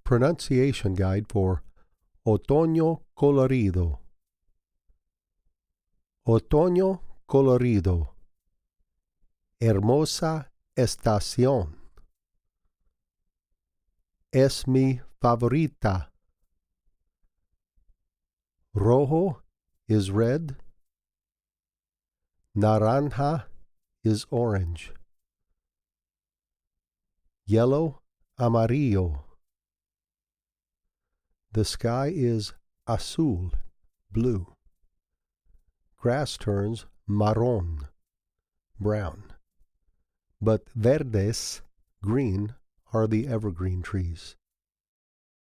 pronunciation guide for Otoño Colorido. Otoño colorido. Hermosa estación. Es mi favorita. Rojo is red. Naranja is orange. Yellow, amarillo. The sky is azul, blue. Grass turns marrón, brown. But verdes, green, are the evergreen trees.